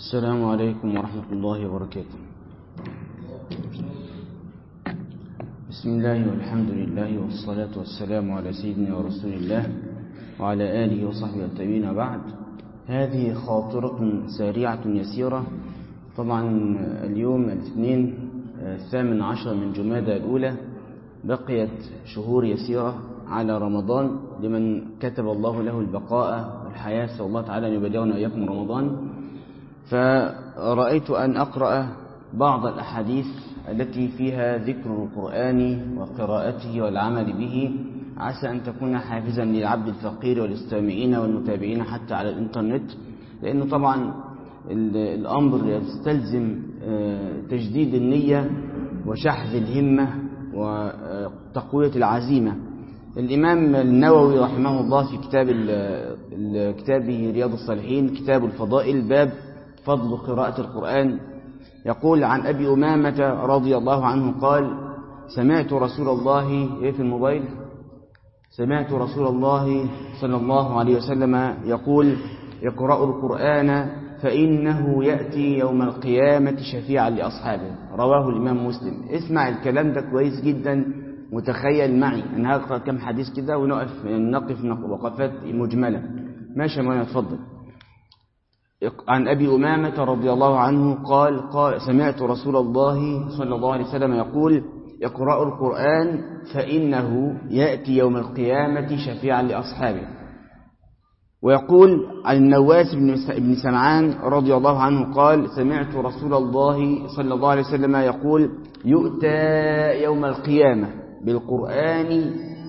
السلام عليكم ورحمة الله وبركاته. بسم الله والحمد لله والصلاة والسلام على سيدنا ورسول الله وعلى آله وصحبه التابعين. بعد، هذه خاطرة سريعة يسيرة. طبعا اليوم الاثنين 18 من جمادى الأولى، بقيت شهور يسيرة على رمضان لمن كتب الله له البقاء والحياة. سأل الله تعالى أن يبلغنا وإياكم رمضان. فرأيت أن أقرأ بعض الأحاديث التي فيها ذكر القرآن وقراءته والعمل به، عسى أن تكون حافزا للعبد الفقير والاستمعين والمتابعين حتى على الإنترنت، لأنه طبعا الأمر يستلزم تجديد النية وشحذ الهمة وتقوية العزيمة. الإمام النووي رحمه الله في كتابه رياض الصالحين كتاب الفضائل، باب فضل قراءة القرآن، يقول عن أبي أمامة رضي الله عنه قال: سمعت رسول الله في الموبايل سمعت رسول الله صلى الله عليه وسلم يقول: اقرأوا القرآن فإنه يأتي يوم القيامة شفيعا لأصحابه. رواه الإمام مسلم. اسمع الكلام ده كويس جدا وتخيل معي. أنا هقرأ كم حديث كده ونقف وقفات مجملة. ماشي يا مولانا، اتفضل. عن أبي أمامة رضي الله عنه قال سمعت رسول الله صلى الله عليه وسلم يقول: اقرأوا القرآن فإنه يأتي يوم القيامة شفيعا لأصحابه. ويقول عن النواس بن سمعان رضي الله عنه قال: سمعت رسول الله صلى الله عليه وسلم يقول: يؤتى يوم القيامة بالقرآن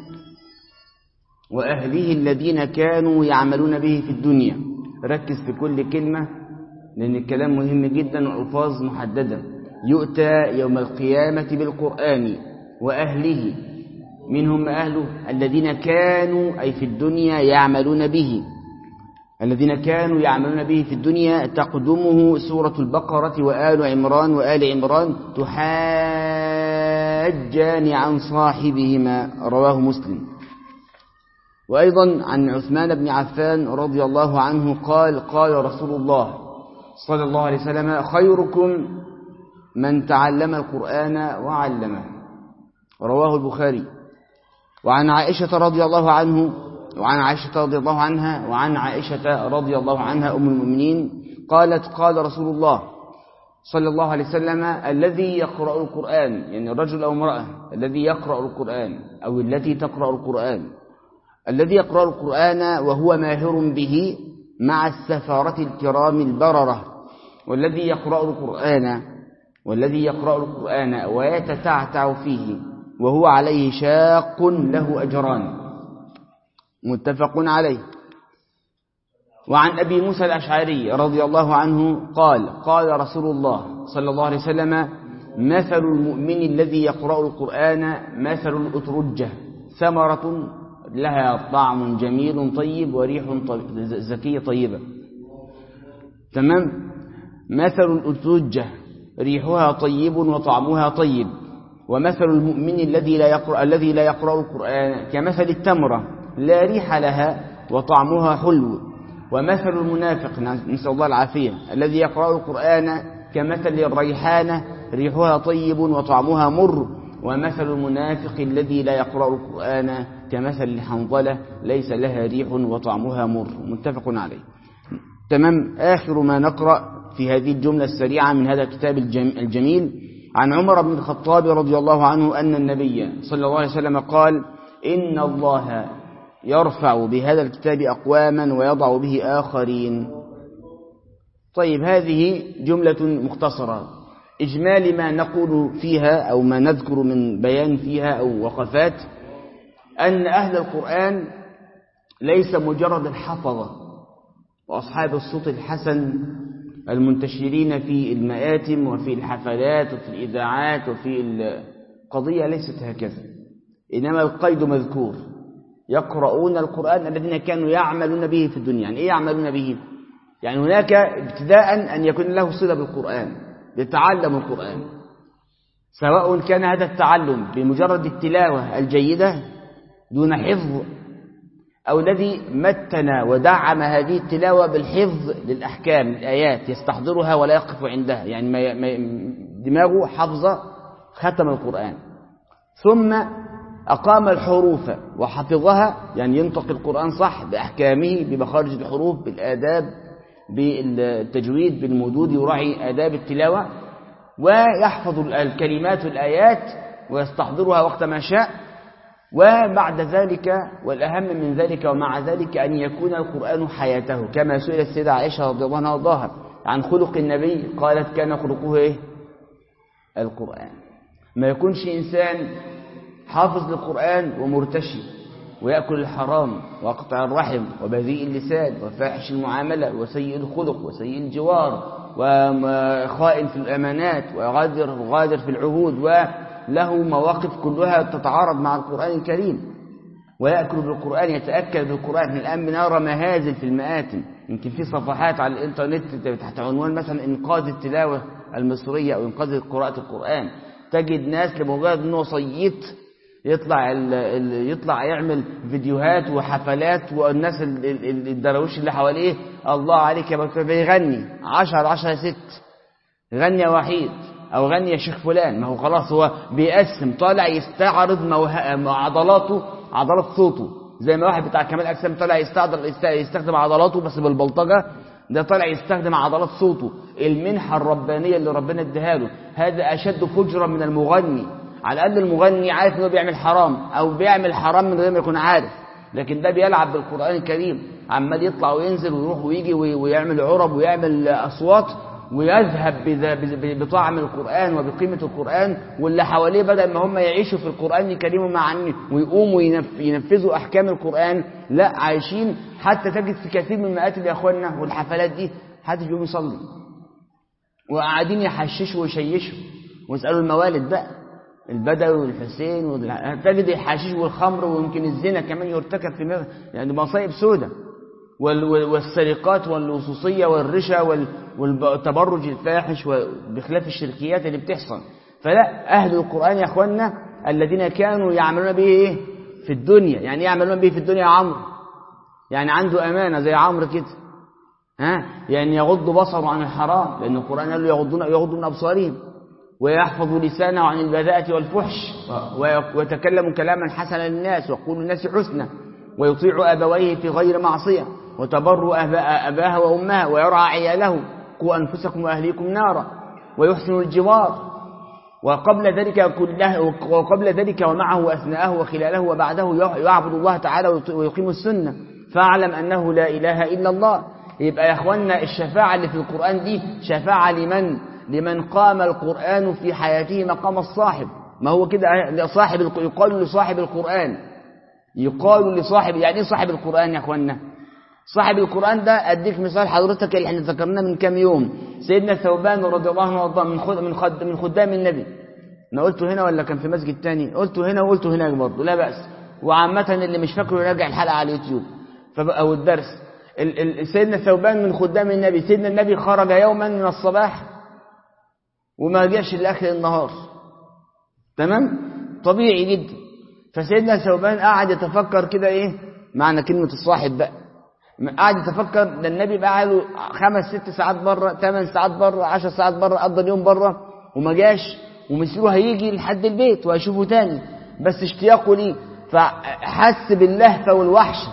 وأهله الذين كانوا يعملون به في الدنيا. ركز في كل كلمة لأن الكلام مهم جدا والألفاظ محددة. يؤتى يوم القيامة بالقرآن وأهله. من هم أهله؟ الذين كانوا أي في الدنيا يعملون به. الذين كانوا يعملون به في الدنيا تقدمه سورة البقرة وآل عمران تحاجان عن صاحبهما. رواه مسلم. وأيضا عن عثمان بن عفان رضي الله عنه قال رسول الله صلى الله عليه وسلم: خيركم من تعلم القرآن وعلمه. رواه البخاري. وعن عائشة رضي الله عنها وعن عائشة رضي الله عنها أم المؤمنين قالت: قال رسول الله صلى الله عليه وسلم: الذي يقرأ القرآن، يعني الرجل أو امرأة الذي يقرأ القرآن أو التي تقرأ القرآن، الذي يقرأ القرآن وهو ماهر به مع السفارة الكرام البررة، والذي يقرأ القرآن ويتتعتع فيه وهو عليه شاق له أجران. متفق عليه. وعن أبي موسى الأشعري رضي الله عنه قال رسول الله صلى الله عليه وسلم: مثل المؤمن الذي يقرأ القرآن مثل الأترجة، ثمرة لها طعم جميل طيب وريح زكية طيبة. تمام. مثل الأترجة ريحها طيب وطعمها طيب. ومثل المؤمن الذي لا يقرأ القرآن كمثل التمرة لا ريح لها وطعمها حلو. ومثل المنافق، نسأل الله العافية، الذي يقرأ القرآن كمثل الريحانة ريحها طيب وطعمها مر. ومثل المنافق الذي لا يقرأ القرآن كمثل الحنظلة ليس لها ريح وطعمها مر. متفق عليه. تمام. آخر ما نقرأ في هذه الجملة السريعة من هذا الكتاب الجميل عن عمر بن الخطاب رضي الله عنه أن النبي صلى الله عليه وسلم قال: إن الله يرفع بهذا الكتاب أقواما ويضع به آخرين. طيب، هذه جملة مختصرة. إجمال ما نقول فيها أو ما نذكر من بيان فيها أو وقفات، أن أهل القرآن ليس مجرد الحفظة وأصحاب الصوت الحسن المنتشرين في المآتم وفي الحفلات وفي الإذاعات وفي القضية. ليست هكذا، إنما القيد مذكور: يقرؤون القرآن الذين كانوا يعملون به في الدنيا. يعني إيه يعملون به؟ يعني هناك ابتداء أن يكون له صلة بالقرآن، يتعلم القرآن، سواء كان هذا التعلم بمجرد التلاوة الجيدة دون حفظ أو الذي متن ودعم هذه التلاوة بالحفظ للأحكام الآيات يستحضرها ولا يقف عندها، يعني دماغه حفظ ختم القرآن، ثم أقام الحروف وحفظها، يعني ينطق القرآن صح بأحكامه بمخارج الحروف بالآداب بالتجويد بالمدود، يراعي آداب التلاوة، ويحفظ الكلمات والآيات ويستحضرها وقت ما شاء. وبعد ذلك والأهم من ذلك ومع ذلك أن يكون القرآن حياته، كما سئلت السيدة عائشة رضي الله عنها وارضاها عن خلق النبي، قالت كان خلقه إيه؟ القرآن. ما يكونش إنسان حافظ للقرآن ومرتشي ويأكل الحرام ويقطع الرحم وبذيء اللسان وفاحش المعاملة وسيء الخلق وسيء الجوار وخائن في الأمانات وغادر في العهود، وله مواقف كلها تتعارض مع القرآن الكريم، ويأكل بالقرآن يتأكل بالقرآن. الآن بنرى مهازل في المآتم، يمكن في صفحات على الإنترنت تحت عنوان مثلا إنقاذ التلاوة المصرية أو إنقاذ قراءة القرآن، تجد ناس لمجرد أنه صيت يطلع يعمل فيديوهات وحفلات، والناس الدرويش اللي حواليه الله عليك يا بكر بيغني 10 ست، غني يا وحيد أو غني يا شيخ فلان. ما هو خلاص هو بيقسم، طالع يستعرض عضلات صوته، زي ما واحد بتاع كمال أجسام طالع يستخدم عضلاته بس بالبلطجة، ده طالع يستخدم عضلات صوته. المنحة الربانية اللي ربنا اداها له هذا أشد فجرا من المغني. على الأقل المغني عارف انه بيعمل حرام أو بيعمل حرام من غير ما يكون عارف، لكن ده بيلعب بالقرآن الكريم، عمال يطلع وينزل ويروح ويجي ويعمل عرب ويعمل أصوات ويذهب بطعم القرآن وبقيمة القرآن. واللي حواليه بدل ما هم يعيشوا في القرآن الكريم معا ويقوموا ينفذوا أحكام القرآن، لا عايشين. حتى تجد في كثير من المآتم يا أخوانا والحفلات دي حد يقوم يصلي وقاعدين يحششوا ويشيشوا ويسألوا الموالد بقى البدوي والحسين تجد الحشيش والخمر ويمكن الزنا كمان يرتكب في يعني مصايب سودة، والسرقات واللصوصية والرشا والتبرج الفاحش وبخلاف الشركيات اللي بتحصل. فلا، أهل القرآن يا أخوانا الذين كانوا يعملون به إيه في الدنيا. يعني يعملون به في الدنيا يا عمرو، يعني عنده أمانة زي عمرو كده، يعني يغض بصره عن الحرام، لأن القرآن قال له يغضوا من أبصارهم، ويحفظ لسانه عن البذاءة والفحش، ويتكلم كلاما حسنا للناس ويقول للناس حسنا، ويطيع أبويه في غير معصية، وتبر أباها وأمها، ويرعى عياله، قوا أنفسكم وأهليكم نارا، ويحسن الجوار. وقبل ذلك ومعه وأثناءه وخلاله وبعده يعبد الله تعالى ويقيم السنة، فاعلم أنه لا إله إلا الله. يبقى يا أخوانا الشفاعة اللي في القرآن دي شفاعة لمن قام القرآن في حياته مقام الصاحب. ما هو كده يقال لصاحب القرآن، يعني ايه صاحب القرآن يا أخوانا؟ صاحب القرآن ده أديك مثال حضرتك اللي احنا ذكرناه من كام يوم، سيدنا ثوبان رضي الله عنه وارضاه من خدام النبي. أنا قلته هنا ولا كان في مسجد تاني؟ قلته هنا وقلته هناك برضه، لا بأس. وعامة اللي مش فاكره يراجع الحلقة على اليوتيوب أو الدرس. سيدنا ثوبان من خدام النبي. سيدنا النبي خرج يوما من الصباح وما جاش لآخر النهار، تمام؟ طبيعي جدا. فسيدنا ثوبان قاعد يتفكر كده ايه معنى كلمة الصاحب بقى، قاعد يتفكر ده النبي بقى له 5-6 ساعات بره، 8 ساعات بره، 10 ساعات بره، قضى اليوم بره وما جاش، ومثله هيجي لحد البيت وهيشوفه تاني، بس اشتياقه ليه، فحس باللهفة والوحشة.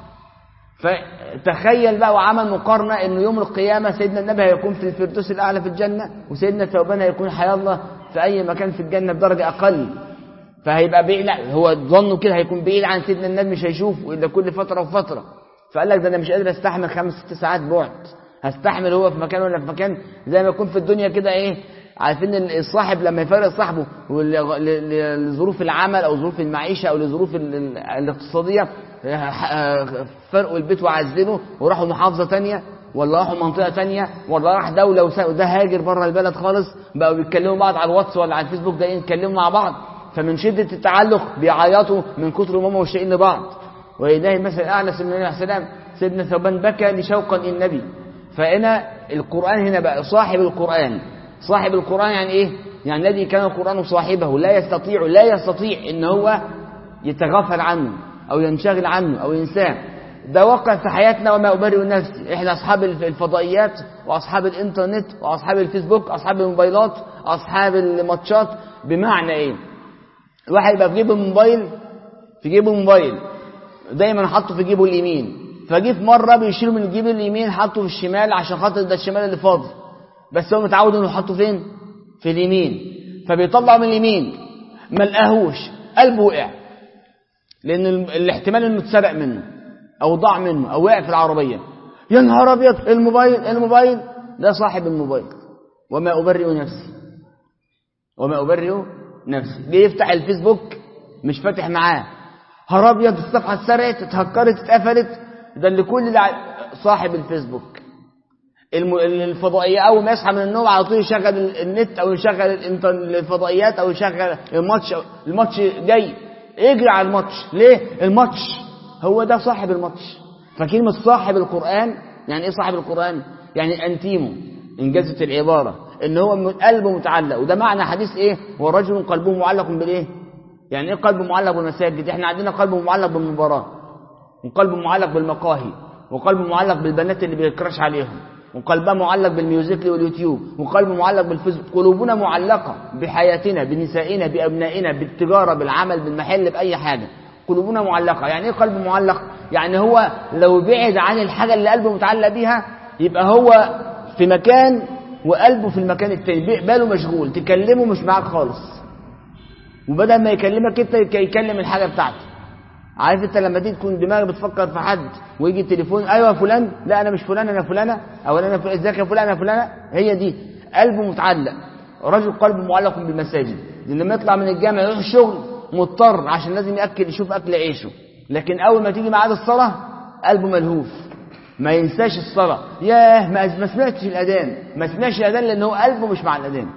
فتخيل بقى وعمل مقارنة انه يوم القيامة سيدنا النبي هيكون في الفردوس الأعلى في الجنة، وسيدنا ثوبان هيكون حيا الله في أي مكان في الجنة بدرجة أقل. فهيبقى بعيد، هو ظنه كده هيكون بعيد عن سيدنا النبي، مش هيشوفه إلا كل فترة وفترة. فقال لك ده أنا مش قادر أستحمل 5-6 ساعات بعد، هستحمل هو في مكان ولا في مكان، زي ما يكون في الدنيا كده إيه، عارفين الصاحب لما يفارق صاحبه لظروف العمل أو ظروف المعيشة أو لظروف الاقتصادية، فرقوا البيت وعزلوا وراحوا محافظة تانية ولا راحوا منطقة تانية ولا راح دولة وده هاجر بره البلد خالص، بقوا بيتكلموا بعض على الواتس ولا على الفيسبوك ده يتكلموا مع بعض، فمن شدة التعلق بيعيطوا من كتر ما هم مشتاقين لبعض. وإلهي المثل الأعلى سيدنا عليه السلام، سيدنا ثوبان بكى لشوقا النبي. فهنا القرآن هنا بقى صاحب القرآن. صاحب القرآن يعني إيه؟ يعني الذي كان القرآن صاحبه لا يستطيع إن هو يتغافل عنه أو ينشغل عنه أو ينساه، ده واقع في حياتنا. وما أبرئ نفسي، احنا أصحاب الفضائيات وأصحاب الإنترنت وأصحاب الفيسبوك، أصحاب الموبايلات، أصحاب الماتشات. بمعنى إيه؟ الواحد يبقى في جيبه موبايل دايما حطه في جيبه اليمين، فجي في مرة بيشيله من الجيب اليمين حطه في الشمال عشان خاطر ده الشمال اللي فاضي، بس هو متعود انه يحطه فين؟ في اليمين. فبيطلع من اليمين ما لقاهوش، قلبه وقع، لان الاحتمال انه اتسرق منه او ضاع منه او وقع في العربية. يا نهار ابيض، الموبايل ده صاحب الموبايل. وما أبرئ نفسي. جه يفتح الفيسبوك مش فاتح معاه، نهار ابيض، الصفحة اتسرقت، اتهكرت، اتقفلت. ده اللي كل ده صاحب الفيسبوك. الفضائية أول ما يصحى من النوم على طول يشغل النت أو يشغل الفضائيات أو يشغل الماتش جاي، يجري على الماتش. ليه؟ الماتش هو ده صاحب الماتش. فكلمة صاحب القرآن يعني إيه؟ صاحب القرآن يعني أنتيمو، إنجازة العبارة إن هو قلبه متعلق. وده معنى حديث إيه؟ ورجل قلبه معلق بالإيه؟ يعني إيه قلبه معلق بالمساجد؟ إحنا عندنا قلبه معلق بالمباراة، وقلبه معلق بالمقاهي، وقلبه معلق بالبنات اللي بيكرش عليهم، وقلبه معلق بالميوزيكل واليوتيوب، وقلبه معلق بالفيسبوك. قلوبنا معلقة بحياتنا، بنسائنا، بأبنائنا، بالتجارة، بالعمل، بالمحل، بأي حاجة. قلوبنا معلقة. يعني ايه قلبه معلق؟ يعني هو لو بعد عن الحاجة اللي قلبه متعلق بيها يبقى هو في مكان وقلبه في المكان التاني، باله مشغول، تكلمه مش معاك خالص، وبدل ما يكلمك انت يكلم الحاجة بتاعته. عارف انت لما تيجي تكون دماغك بتفكر في حد ويجي التليفون، ايوه فلان، لا انا مش فلان، انا فلانه، او انا ازيك يا فلان، انا فلانه. هي دي قلبه متعلق. رجل قلبه معلق بالمساجد، لما يطلع من الجامع يروح الشغل مضطر عشان لازم يشوف اكل عيشه، لكن اول ما تيجي ميعاد الصلاه قلبه ملهوف، ما ينساش الصلاه. ياه ما سمعتش الاذان، ما سمعش الاذان لان هو قلبه مش مع الاذان.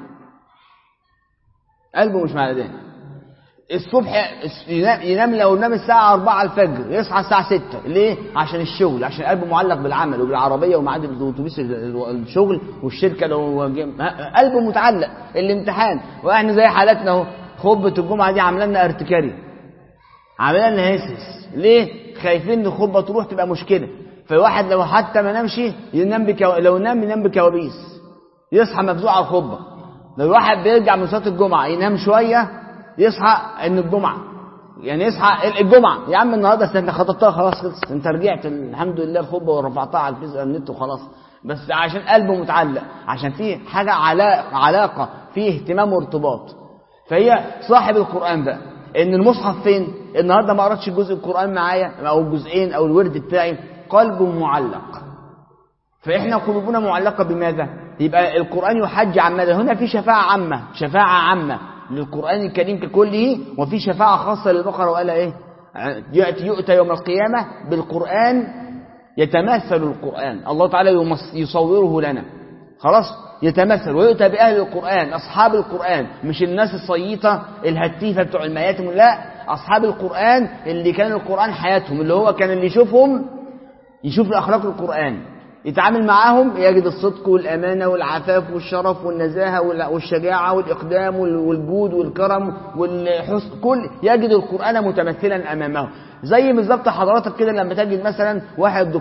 الصبح ينام، لو نام الساعة 4 الفجر يصحى الساعة 6. ليه؟ عشان الشغل، عشان قلبه معلق بالعمل وبالعربية ومعاد الأتوبيس الشغل والشركة، لو قلبه متعلق. الامتحان، واحنا زي حالتنا اهو، خطبة الجمعة دي عامله لنا ارتكاري، عامله لنا هسس. ليه؟ خايفين ان الخطبة تروح تبقى مشكلة. فالواحد لو حتى ما نامش لو نام ينام بكوابيس، يصحى مفزوع على الخطبة. لو الواحد بيرجع من صلاة الجمعة ينام شوية يصحى ان الجمعة، يعني يصحى الجمعة، يا عم النهارده انت خطبتها خلاص خلص، انت رجعت الحمد لله الخطبه ورفعتها على النت وخلاص، بس عشان قلبه متعلق، عشان فيه حاجة علاقة، فيه اهتمام وارتباط. فهي صاحب القرآن بقى. ان المصحف فين؟ النهارده ما قرأتش جزء القرآن معايا او الجزئين او الورد بتاعي، قلبه معلق. فاحنا قلوبنا معلقة بماذا؟ يبقى القرآن يحج عن ماذا؟ هنا في شفاعة عامة للقرآن الكريم ككله، وفي شفاعة خاصة للبقرة. وقال ايه؟ يؤتى يوم القيامة بالقرآن، يتمثل القرآن، الله تعالى يصوره لنا، خلاص يتمثل. ويؤتى بأهل القرآن، أصحاب القرآن، مش الناس الصييطة الهتيفة بتوع المياتم، لا، أصحاب القرآن اللي كان القرآن حياتهم، اللي هو كان اللي يشوفهم يشوف أخلاق القرآن، يتعامل معاهم يجد الصدق والأمانة والعفاف والشرف والنزاهة والشجاعة والإقدام والجود والكرم والحسن، كل يجد القرآن متمثلا أمامه. زي بالظبط حضراتك كده لما تجد مثلا واحد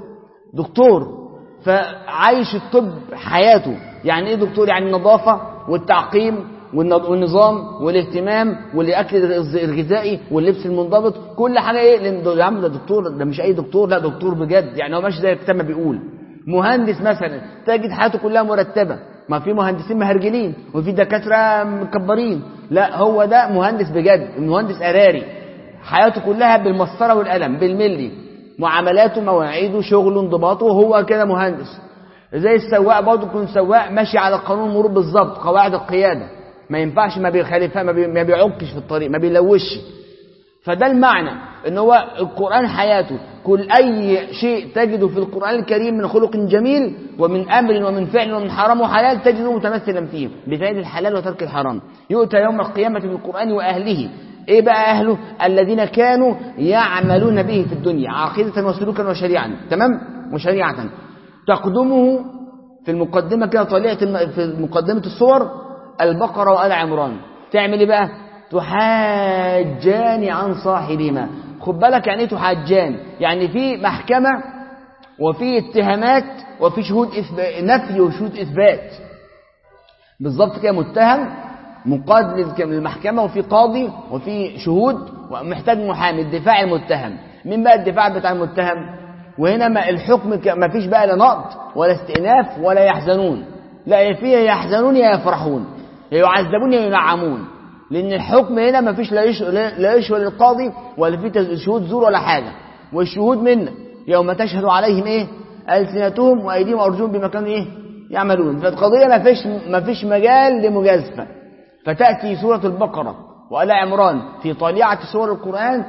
دكتور فعايش الطب حياته. يعني ايه دكتور؟ يعني النظافة والتعقيم والنظام والاهتمام والاكل الغذائي واللبس المنضبط، كل حاجه. ايه؟ لان يا عم ده دكتور، ده مش اي دكتور، لا دكتور بجد، يعني هو ماشي زي الكتاب ما بيقول. مهندس مثلا تجد حياته كلها مرتبه، ما في مهندسين مهرجلين وفي دكاتره مكبرين، لا هو ده مهندس بجد، مهندس قراري، حياته كلها بالمسطره والقلم بالملي، معاملاته مواعيده شغله انضباطه، وهو كده مهندس. زي السواق برضه، يكون سواق ماشي على قانون المرور بالظبط، قواعد القياده، ما ينفعش ما بيخالفها، ما بيعكش في الطريق، ما بيلوش. فده المعنى، ان هو القرآن حياته، كل اي شيء تجده في القرآن الكريم من خلق جميل ومن امر ومن فعل ومن حرام وحلال تجده متمثلا فيه بفعل الحلال وترك الحرام. يؤتى يوم القيامة بالقرآن واهله. ايه بقى اهله؟ الذين كانوا يعملون به في الدنيا عقيدة وسلوكا وشريعة، تمام، وشريعة. تقدمه في المقدمة كده طليعة، في مقدمة الصور البقرة وآل عمران. تعمل ايه بقى؟ تحاجان عن صاحبهما. خد بالك يعني ايه تحاجان؟ يعني في محكمة وفي اتهامات وفي شهود نفي وشهود إثبات. بالظبط كده، متهم مقاد للمحكمة وفي قاضي وفي شهود ومحتاج محامي الدفاع المتهم. مين بقى الدفاع بتاع المتهم؟ وهنا ما الحكم ما فيش بقى لا نقض ولا استئناف ولا يحزنون، لا فيه يحزنون يا يفرحون، يا يعذبون يا ينعمون. لأن الحكم هنا ما فيش لا يشهد للقاضي ولا فيه شهود زور ولا حاجة. والشهود منا يوم تشهد عليهم ايه؟ ألسنتهم وأيديهم وأرجلهم بما كانوا ايه؟ يعملون. فالقضية ما فيش مجال لمجازفة. فتأتي سورة البقرة وآل عمران في طليعة سور القرآن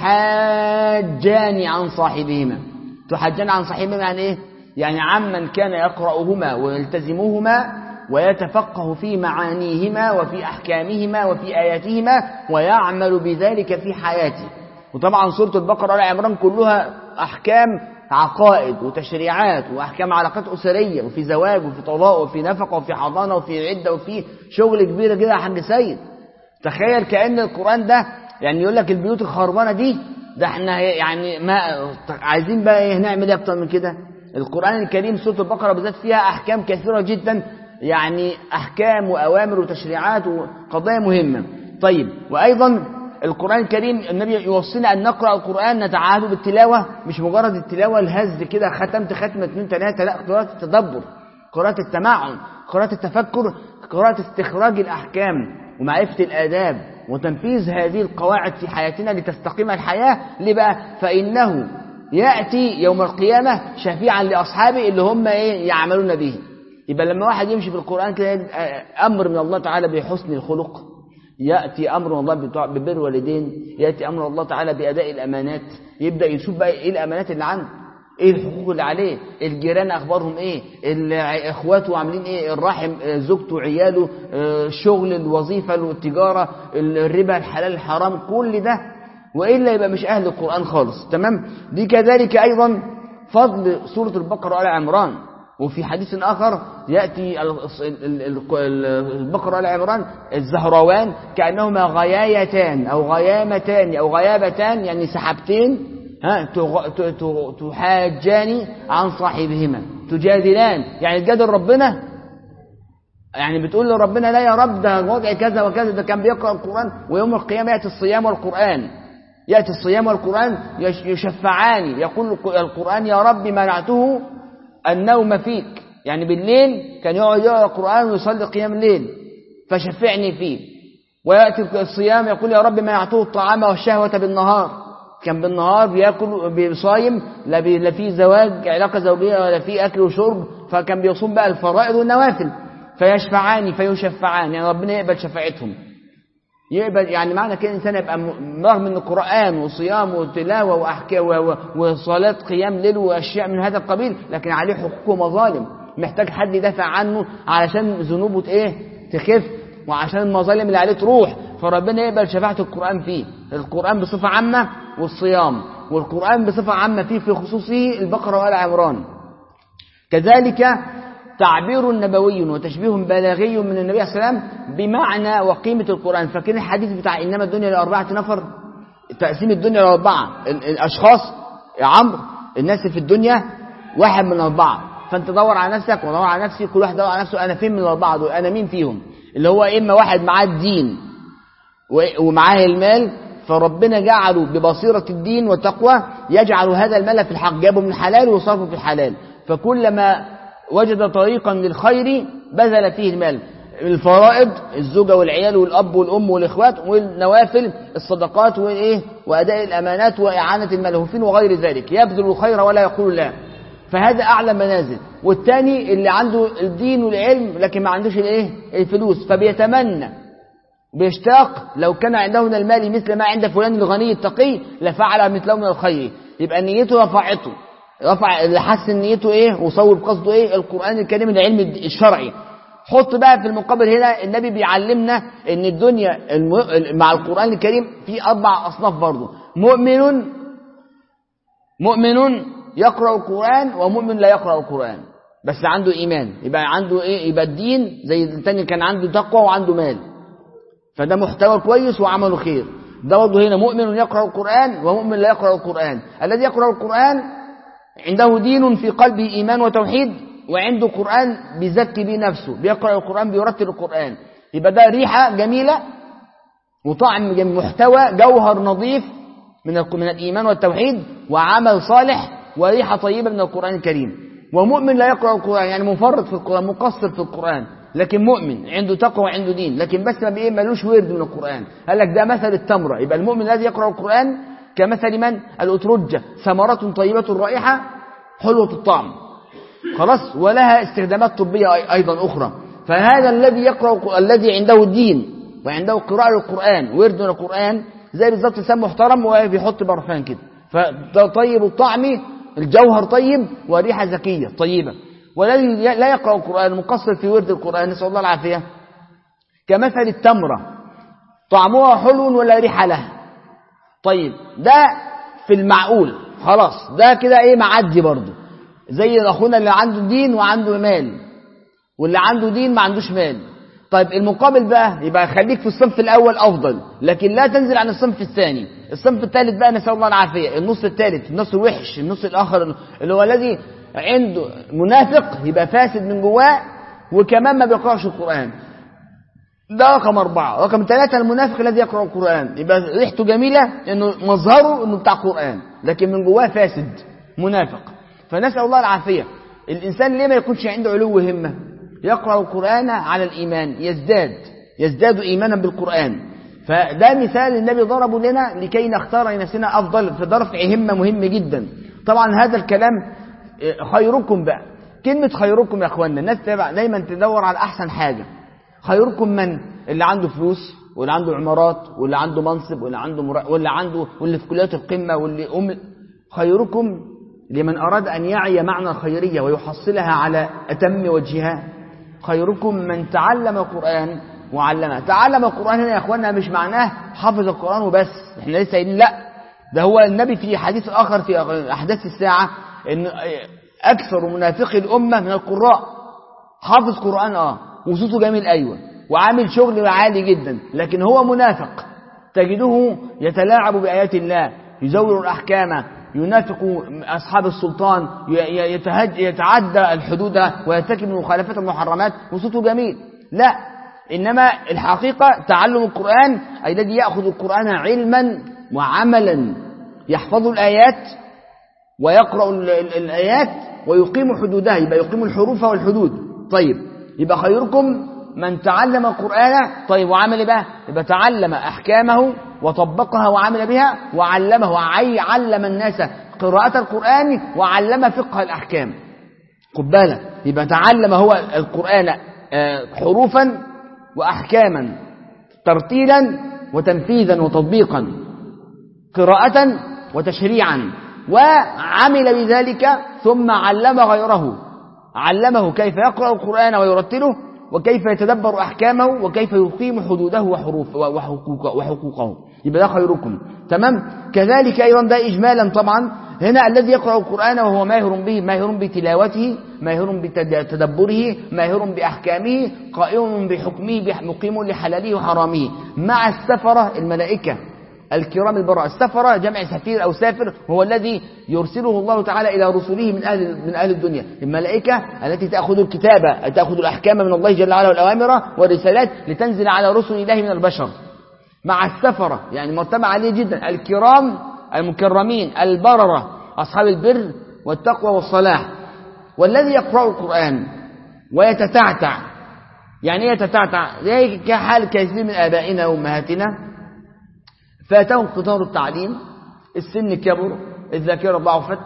تحاجان عن صاحبهما. تحاجان عن صاحبهما يعني ايه؟ يعني عمن كان يقرأهما ويلتزمهما ويتفقه في معانيهما وفي أحكامهما وفي آياتهما ويعمل بذلك في حياته. وطبعا سورة البقرة وآل عمران كلها أحكام عقائد وتشريعات وأحكام علاقات أسرية، وفي زواج وفي طلاق وفي نفقة وفي حضانة وفي عدة وفي شغل كبير كده يا حاج سيد. تخيل كأن القرآن ده يعني يقول لك البيوت الخربانة دي، ده احنا يعني ما عايزين بقى ايه نعمل ايه اكتر من كده؟ القرآن الكريم سورة البقرة بالذات فيها أحكام كثيرة جدا، يعني أحكام وأوامر وتشريعات وقضايا مهمة. طيب، وأيضا القرآن الكريم النبي يوصينا أن نقرأ القرآن نتعاهد بالتلاوة، مش مجرد التلاوة الهز كده ختمت ختمة 2 3، لا، قراءة التدبر، قراءة التمعن، قراءة التفكر، قراءة استخراج الأحكام ومعرفة الآداب وتنفيذ هذه القواعد في حياتنا لتستقيم الحياة. ليه بقى؟ فإنه يأتي يوم القيامة شفيعا لأصحابه اللي هم إيه؟ يعملون به. يبقى لما واحد يمشي في القرآن كده أمر من الله تعالى بحسن الخلق، يأتي أمر الله ببر والدين، يأتي أمر الله تعالى بأداء الأمانات، يبدأ يشوف بقى إيه الأمانات اللي عنده، إيه الحقوق اللي عليه، الجيران أخبارهم إيه، إخواته عاملين إيه، الرحم زوجته وعياله، الشغل، الوظيفة، التجارة، الربا، الحلال الحرام، كل ده، وإلا يبقى مش أهل القرآن خالص. تمام؟ دي كذلك أيضا فضل سورة البقرة وآل عمران. وفي حديث آخر يأتي البقرة وآل عمران الزهروان كأنهما غيايتان أو غيامتان أو غيابتان، يعني سحبتين تحاجان عن صاحبهما، تجادلان، يعني تجادل ربنا، يعني بتقول لربنا لا يا رب ده وضع كذا وكذا، ده كان بيقرأ القرآن، ويوم القيامة يأتي الصيام والقرآن، يأتي الصيام والقرآن يشفعان، يقول القرآن يا رب منعته النوم فيك، يعني بالليل كان يقعد يقرأ القرآن ويصلي قيام الليل فشفعني فيه. ويأتي الصيام يقول يا رب منعته الطعام والشهوة بالنهار، كان بالنهار بياكل بيصايم، لا في زواج علاقة زوجية ولا في أكل وشرب، فكان بيصوم بقى الفرائض والنوافل، فيشفعان فيشفعان، يعني ربنا يقبل شفاعتهم، يقبل. يعني معنى كده الإنسان يبقى رغم أن القرآن وصيام وتلاوة وأحكام وصلاة قيام ليل وأشياء من هذا القبيل، لكن عليه حقوق ومظالم، محتاج حد يدافع عنه علشان ذنوبه تخف، وعشان المظالم اللي عليه تروح، فربنا يقبل شفاعة القرآن فيه. القرآن بصفة عامة والصيام، والقرآن بصفة عامة فيه في خصوصه البقرة وآل عمران. كذلك تعبير نبوي وتشبيه بلاغي من النبي صلى الله عليه وسلم بمعنى وقيمة القرآن. فاكرين الحديث بتاع إنما الدنيا لأربعة نفر، تقسيم الدنيا لأربعة، الأشخاص عمرو، الناس في الدنيا واحد من الأربعة، فأنت دور على نفسك ودور على نفسي، كل واحد دور على نفسه، أنا فين من الأربعة دول، أنا مين فيهم؟ اللي هو إما واحد معاه الدين ومعاه المال، فربنا جعله ببصيرة الدين والتقوى يجعل هذا المال في الحق، جابه من الحلال وصرفه في الحلال، فكلما وجد طريقا للخير بذل فيه المال. الفرائض الزوجة والعيال والأب والأم والإخوات، والنوافل الصدقات وأداء الأمانات وإعانة الملهوفين وغير ذلك، يبذل الخير ولا يقول لا، فهذا أعلى منازل. والثاني اللي عنده الدين والعلم لكن ما عندوش الفلوس، فبيتمنى بيشتاق لو كان عنده من المال مثل ما عند فلان الغني التقي لفعل مثله من الخير، يبقى نيته رفعته، اللي حسن نيته وصوب قصده القرآن الكريم العلم الشرعي. حط بقى في المقابل هنا النبي بيعلمنا ان الدنيا مع القرآن الكريم في 4 أصناف برضه، مؤمن يقرأ القرآن ومؤمن لا يقرأ القرآن بس عنده إيمان، يبقى عنده يبقى الدين زي الثاني كان عنده تقوى وعنده مال، فده محتوى كويس وعمله خير. ده برضه هنا مؤمن يقرأ القرآن ومؤمن لا يقرأ القرآن. الذي يقرأ القرآن عنده دين في قلبه إيمان وتوحيد، وعنده قرآن بيزكي به نفسه، بيقرأ القرآن بيرتل القرآن، يبقى ده ريحة جميلة وطعم جميل، محتوى جوهر نظيف من الإيمان والتوحيد، وعمل صالح وريحة طيبة من القرآن الكريم. ومؤمن لا يقرأ القرآن يعني مفرط في القرآن، مقصر في القرآن، لكن مؤمن عنده تقوى وعنده دين، لكن بس ما ملوش ورد من القرآن. قال لك ده مثل التمرة. يبقى المؤمن الذي يقرأ القرآن كمثل من؟ الأترجة، ثمرة طيبة الرائحة حلوة الطعم، خلاص، ولها استخدامات طبية أيضا أخرى. فهذا الذي يقرأ، الذي عنده الدين وعنده قراءة للقرآن ورد من القرآن، زي بالظبط إنسان محترم وبيحط برفان كده، فطيب الطعم، الجوهر طيب وريحة زكية طيبة. والذي لا يقرأ القرآن مقصر في ورد القرآن، نسأل الله العافية، كمثل التمرة، طعمها حلو ولا ريحة لها. طيب ده في المعقول، خلاص ده كده ايه، معدي برضه، زي اخونا اللي عنده دين وعنده مال، واللي عنده دين ما عندوش مال. طيب المقابل بقى، يبقى خليك في الصنف الاول افضل، لكن لا تنزل عن الصنف الثاني. الصنف الثالث بقى نسأل الله العافية، النص الثالث، النص الوحش، النص الاخر، اللي هو الذي عنده منافق، يبقى فاسد من جواه وكمان ما بيقرأش القرآن. ده رقم 4. رقم 3 المنافق الذي يقرأ القرآن، يبقى ريحته جميلة، انه مظهره انه بتاع قرآن، لكن من جواه فاسد منافق. فنسأل الله العافية. الإنسان ليه ما يكونش عنده علو همة؟ يقرأ القرآن على الإيمان، يزداد إيمانا بالقرآن. فده مثال النبي ضربه لنا لكي نختار لنفسنا أفضل في رفع همة مهم جدا. طبعا هذا الكلام خيركم بقى، كلمة خيركم يا أخوانا، الناس دايما تدور على أحسن حاجة. خيركم من؟ اللي عنده فلوس، واللي عنده عمارات، واللي عنده منصب، واللي في كليات القمة، خيركم لمن أراد أن يعي معنى الخيرية ويحصلها على أتم وجهها. خيركم من تعلم القرآن وعلمه. تعلم القرآن هنا يا أخوانا مش معناه حفظ القرآن وبس، احنا لسه قايلين لا، ده هو النبي في حديث آخر في أحداث الساعة إن أكثر منافقي الأمة من القراء. حافظ قرآن وصوته جميل أيوة، وعامل شغل عالي جدا، لكن هو منافق. تجده يتلاعب بآيات الله، يزور الأحكام، ينافق أصحاب السلطان، يتعدى الحدود ويرتكب مخالفات المحرمات، وصوته جميل. لا، إنما الحقيقة تعلم القرآن أي الذي يأخذ القرآن علما وعملا، يحفظ الآيات ويقرأ الآيات ويقيم حدودها، يبقى يقيم الحروف والحدود. طيب، يبقى خيركم من تعلم القرآن. طيب وعمل بها، يبقى تعلم أحكامه وطبقها وعمل بها، وعلمه، علم الناس قراءة القرآن وعلم فقه الأحكام. خد بالك، يبقى تعلم هو القرآن حروفا وأحكاما، ترتيلا وتنفيذا وتطبيقا، قراءة وتشريعا، وعمل بذلك ثم علم غيره، علمه كيف يقرأ القرآن ويرتله، وكيف يتدبر أحكامه، وكيف يقيم حدوده وحقوقه. يبقى ده خيركم. تمام. كذلك أيضا ده إجمالا طبعا هنا الذي يقرأ القرآن وهو ماهر به، ماهر بتلاوته، ماهر بتدبره، ماهر بأحكامه، قائم بحكمه، مقيم لحلاله وحرامه، مع السفرة الملائكة الكرام البراء. السفرة جمع سفير أو سافر، وهو الذي يرسله الله تعالى إلى رسله من أهل الدنيا، الملائكة التي تأخذ الكتابة، تأخذ الأحكام من الله جل وعلا والأوامر والرسالات لتنزل على رسل الله من البشر. مع السفرة يعني مرتبة عالية جدا، الكرام المكرمين البررة، أصحاب البر والتقوى والصلاح. والذي يقرأ القرآن ويتتعتع، يعني يتتعتع زي كحال كثير من آبائنا وأمهاتنا، فاتهم قطار التعليم، السن كبر، الذاكرة ضعفت،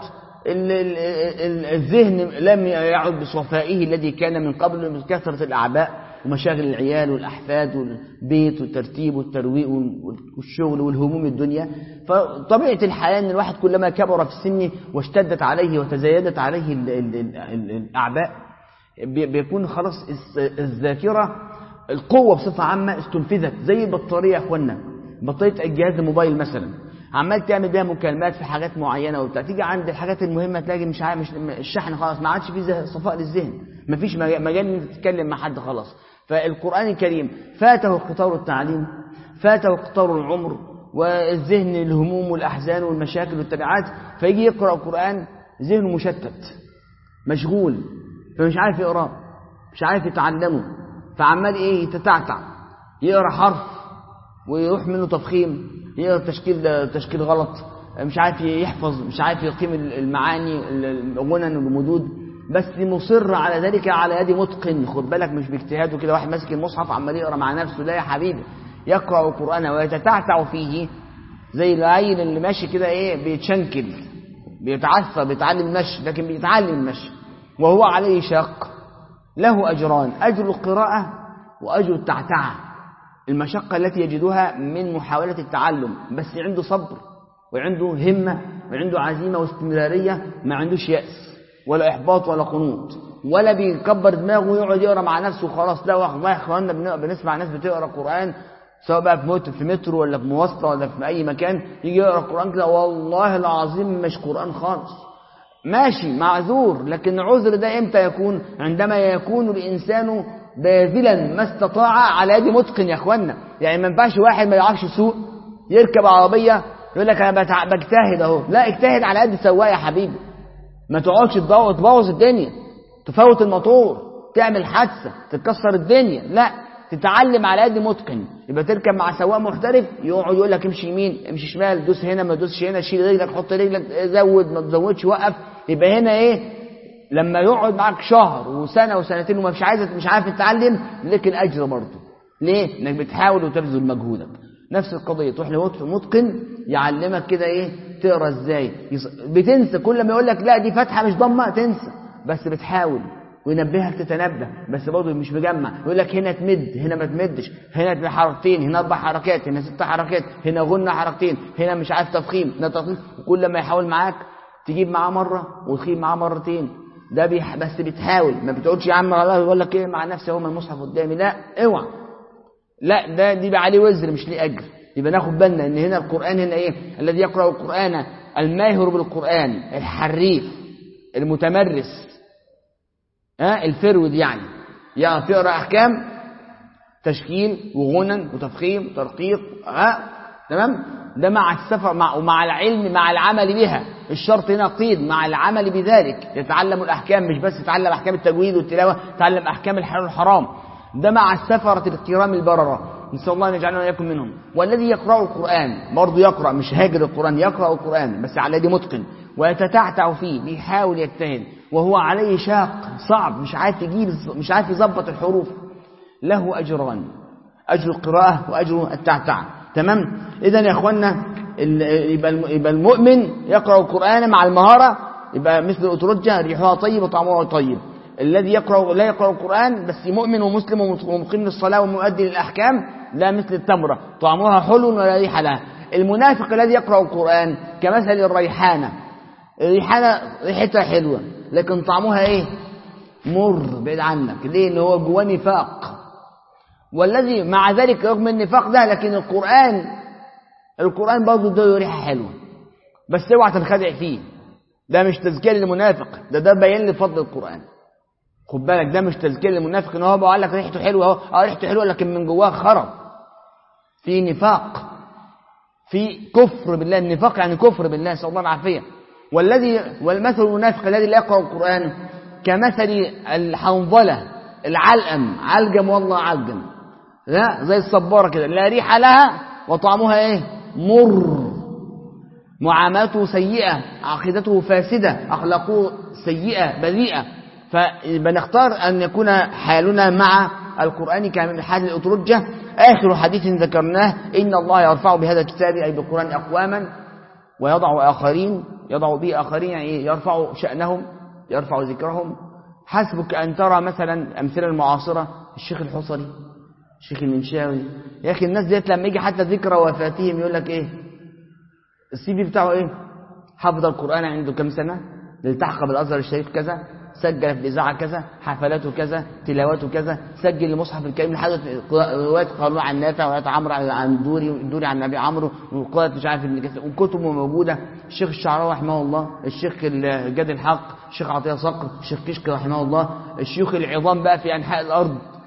الذهن لم يعد بصفائه الذي كان من قبل، من كثرة الأعباء ومشاغل العيال والأحفاد والبيت والترتيب والترويق والشغل والهموم الدنيا. فطبيعة الحياة أن الواحد كلما كبر في السن واشتدت عليه وتزايدت عليه الأعباء بيكون خلاص الذاكرة، القوة بصفة عامة استنفذت. زي البطارية يا أخوانا، بطارية الجهاز الموبايل مثلا، عمال تعمل بيها مكالمات في حاجات معينة وبتاع، تيجي عند الحاجات المهمة تلاقي مش الشحن خلاص، ما عادش فيه صفاء للذهن، ما فيش مجال انك تتكلم مع حد خلاص. فالقرآن الكريم فاته قطار التعليم، فاته قطار العمر، والذهن الهموم والأحزان والمشاكل والتبعات، فيجي يقرأ القرآن ذهنه مشتت مشغول، فمش عارف يقرأ، مش عارف يتعلمه، فعمال يتتعتع، يقرأ حرف ويروح منه تفخيم، يقرأ تشكيل غلط، مش عارف يحفظ، مش عارف يقيم المعاني الغنن والمدود، بس مصر على ذلك على يد متقن. خد بالك مش باجتهاده كده واحد ماسك المصحف عمال يقرأ مع نفسه، لا يا حبيبي، يقرأ القرآن ويتتعتع فيه زي العيل اللي ماشي كده بيتشنكل، بيتعثر، بيتعلم المشي، لكن بيتعلم المشي وهو عليه شاق. له أجران، أجر القراءة وأجر التعتعة، المشقة التي يجدها من محاولة التعلم، بس عنده صبر وعنده همة وعنده عزيمة واستمرارية، ما عندوش يأس ولا إحباط ولا قنوط، ولا بيكبر دماغه ويقعد يقرأ مع نفسه وخلاص. لا والله يا اخواننا بنسمع ناس بتقرأ قرآن سواء بقى في مترو ولا في مواصلة ولا في أي مكان، يجي يقرأ القرآن كده والله العظيم مش قرآن خالص، ماشي معذور. لكن العذر ده امتى يكون؟ عندما يكون الإنسان باذلا ما استطاع على يد متقن يا اخوانا. يعني ما ينفعش واحد ما يعرفش يسوق يركب عربية يقول لك انا بجتهد اهو، لا اجتهد على قد سواق يا حبيبي، ما تقعدش تبوظ الدنيا، تفوت الموتور، تعمل حادثة، تكسر الدنيا، لا تتعلم على قد متقن. يبقى تركب مع سواق محترف يقعد يقول لك امشي يمين امشي شمال، دوس هنا ما دوسش هنا، شيل رجلك حط رجلك، زود ما تزودش وقف. يبقى هنا لما يقعد معك شهر وسنة وسنتين وما مش عارف تتعلم، لكن أجر برضه. ليه؟ إنك بتحاول وتبذل مجهودك. نفس القضية، تروح لمتقن يعلمك كده تقرأ ازاي. بتنسى كل ما يقول لك لا دي فتحة مش ضمة تنسى، بس بتحاول وينبهك تتنبه، بس برضه مش مجمع. يقول لك هنا تمد هنا ما تمدش، هنا حركتين هنا 4 حركات هنا 6 حركات، هنا غنة حركتين هنا مش عارف تفخيم هنا تفخيم. وكل ما يحاول معاك تجيب معاه مرة وتخيب معاه مرتين، ده بس بتحاول، ما بتقولش يا عم الله يقول لك مع نفسي اهو المصحف قدامي، لا اوعى، لا دي بقى عليه وزر مش ليه اجر. يبقى ناخد بالنا ان هنا القرآن هنا الذي يقرأ القرآن الماهر بالقرآن الحريف المتمرس الفرود، يعني يقرأ احكام تشكيل وغنن وتفخيم وترقيق تمام. ده مع السفر ومع العلم مع العمل بها، الشرط هنا قيد مع العمل بذلك، يتعلم الأحكام، مش بس يتعلم أحكام التجويد والتلاوة، يتعلم أحكام الحلال والحرام. ده مع السفرة الكرام البررة، نسأل الله أن يجعلنا وإياكم منهم. والذي يقرأ القرآن برضه يقرأ، مش هاجر القرآن، يقرأ القرآن بس على يد متقن ويتتعتع فيه، بيحاول يجتهد وهو عليه شاق صعب، مش عارف يظبط الحروف، له أجران، أجر القراءة وأجر التعتع. تمام. إذن يا أخوانا يبقى المؤمن يقرأ القرآن مع المهارة، يبقى مثل الأترجة ريحها طيب وطعمها طيب. الذي لا يقرأ القرآن بس مؤمن ومسلم ومقيم للصلاة ومؤدي للأحكام، لا مثل التمرة طعمها حلو ولا ريح لها. المنافق الذي يقرأ القرآن كمثل الريحانة، الريحانة ريحتها حلوة لكن طعمها مر، بعيد عنك. ليه؟ إن هو جواه نفاق. والذي مع ذلك رغم النفاق ده لكن القرآن برضه ده ريحة حلوة، بس اوعى تنخدع فيه، ده مش تزكية للمنافق، ده بيان لفضل القرآن. خد بالك، ده مش تزكية للمنافق ان هو بقى قال لك ريحته حلوة اهو، ريحته حلوة لكن من جواه خرب، في نفاق، في كفر بالله. النفاق يعني كفر بالله، نسأل الله العافية. والمثل المنافق الذي لا يقرأ القرآن كمثل الحنظلة العلقم، علقم والله علقم، لا زي الصبارة كده، لا ريح لها وطعمها مر، معاملته سيئة، عقيدته فاسدة، أخلاقه سيئة بذيئة. فبنختار أن يكون حالنا مع القرآن كمن حال الأترجة. آخر حديث ذكرناه إن الله يرفع بهذا الكتاب أي بالقرآن أقواما ويضع به آخرين، يعني يرفع شأنهم، يرفع ذكرهم. حسبك أن ترى مثلا أمثلة المعاصرة، الشيخ الحصري، الشيخ المنشاوي، يا أخي الناس ديت لما يجي حتى ذكرى وفاتهم يقول لك السي في بتاعه حفظ القرآن عنده كم سنة، التحق بالأزهر الشريف كذا، سجل في الإذاعة كذا، حفلاته كذا، تلاوته كذا، سجل المصحف الكريم لحد رواية قالوا عن نافع ورواية عمرو عن دوري عن أبي عمرو، وقالت مش عارف وكتبه موجودة. الشيخ الشعراوي رحمه الله، الشيخ جاد الحق، الشيخ عطية صقر، الشيخ كشك رحمه الله، الشيوخ العظام بقى في أنحاء الأرض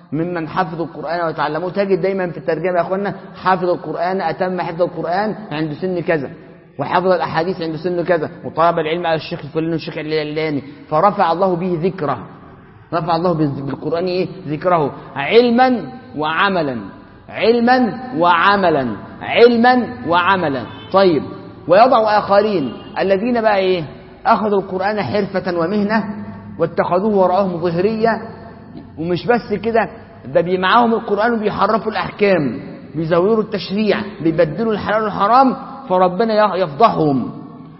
ممن حفظوا القرآن وتعلموه. تجد دايما في الترجمة يا أخوانا حافظ القرآن أتم حفظ القرآن عند سن كذا، وحفظ الأحاديث عند سن كذا، وطلب العلم على الشيخ الفلاني والشيخ العلاني، فرفع الله به ذكره، رفع الله بالقرآن إيه؟ ذكره علما وعملا، علما وعملا، علما وعملا. طيب، ويضع آخرين الذين بقى إيه؟ أخذوا القرآن حرفة ومهنة واتخذوه وراءهم ظهرية، ومش بس كده، ده معاهم القرآن وبيحرفوا الأحكام، بيزوروا التشريع، بيبدلوا الحلال والحرام، فربنا يفضحهم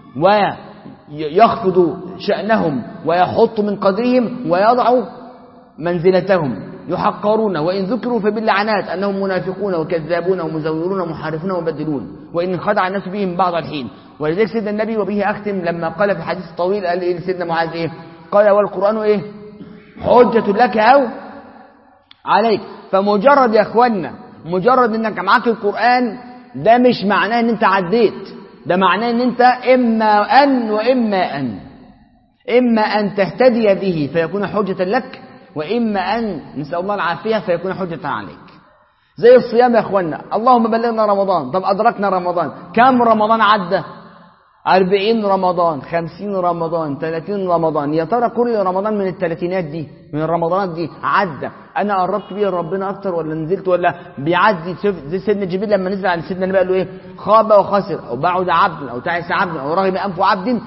ويخفض شأنهم ويحط من قدرهم ويضع منزلتهم، يحقرون وإن ذكروا فباللعنات أنهم منافقون وكذابون ومزورون ومحارفون ومبدلون، وإن خدع الناس بهم بعض الحين. ولذلك سيدنا النبي وبه أختم لما قال في حديث طويل قال إيه لسيدنا معاذ إيه؟ قال والقرآن إيه؟ حجة لك أو عليك. فمجرد يا أخوانا مجرد إنك معاك القرآن ده مش معناه إن أنت عديت، ده معناه إن أنت إما أن تهتدي به فيكون حجة لك، وإما أن نسأل الله العافية فيكون حجة عليك. زي الصيام يا أخوانا، اللهم بلغنا رمضان. طب أدركنا رمضان، كم رمضان عدى؟ 40 رمضان، 50 رمضان، 30 رمضان. يا ترى كل رمضان من الثلاثينات دي، من الرمضانات دي عدى أنا قربت بيه ربنا أكتر ولا نزلت ولا بيعدي؟ زي سيدنا جبريل لما نزل على سيدنا النبي قال له إيه؟ خاب وخسر أو بعد عبد أو تعس عبد أو رغم أنف عبد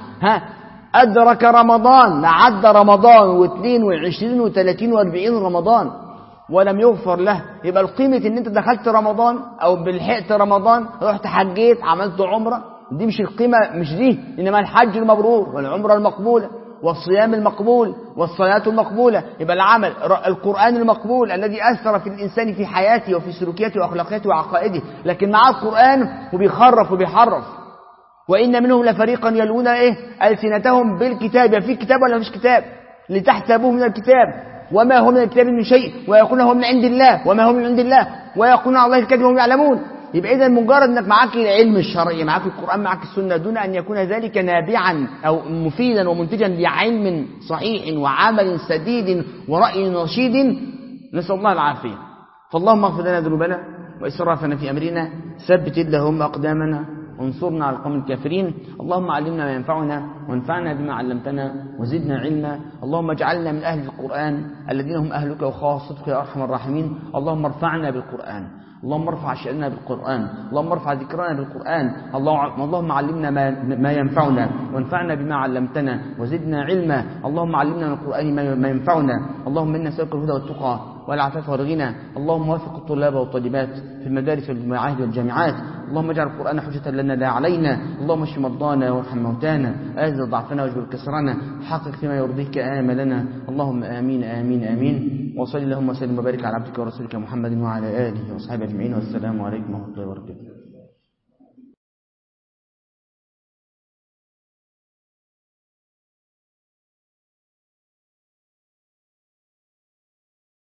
أدرك رمضان، عدى رمضان و22 و30 و40 رمضان ولم يغفر له. يبقى القيمة إن أنت دخلت رمضان أو بلحقت رمضان، رحت حجيت عملت عمرة، دي مش القيمة، مش دي، إنما الحج المبرور والعمرة المقبولة والصيام المقبول والصلاة المقبولة. يبقى العمل القرآن المقبول الذي أثر في الإنسان في حياته وفي سلوكياته وأخلاقياته وعقائده. لكن مع القرآن وبيخرف وبيحرف. وإن منهم لفريقا يلوون إيه؟ ألسنتهم بالكتاب. في كتاب ولا مش كتاب؟ لتحسبوه من الكتاب وما هو من الكتاب من شيء، ويقولون هو من عند الله وما هو من عند الله، ويقولون على الله الكذب وهم يعلمون. يبقى إذا مجرد أنك معاك العلم الشرعي، معاك القرآن، معاك السنة، دون أن يكون ذلك نابعا أو مفيدا ومنتجا لعلم صحيح وعمل سديد ورأي نشيد، نسأل الله العافية. فاللهم اغفر لنا ذنوبنا وإسرافنا في أمرنا، ثبت اللهم أقدامنا وانصرنا على القوم الكافرين. اللهم علمنا ما ينفعنا وانفعنا بما علمتنا وزدنا علما. اللهم اجعلنا من أهل القرآن الذين هم أهلك وخاصتك يا أرحم الراحمين. اللهم ارفعنا بالقرآن، اللهم ارفع شأننا بالقرآن، اللهم ارفع ذكرنا بالقرآن. اللهم علمنا ما ينفعنا وانفعنا بما علمتنا وزدنا علما. اللهم علمنا من القرآن ما ينفعنا. اللهم إنا نسألك الهدى والتقى والعفاف والغنى. اللهم وفق الطلاب والطالبات في المدارس والمعاهد والجامعات. اللهم اجعل القرآن حجة لنا لا علينا. اللهم اشف مرضانا وارحم موتانا، أعز ضعفنا واجبر كسرنا، حقق فيما يرضيك آملنا. اللهم آمين آمين آمين. وصل اللهم وسلم وبارك على عبدك ورسولك محمد وعلى آله وصحبه أجمعين. والسلام عليكم ورحمة الله وبركاته.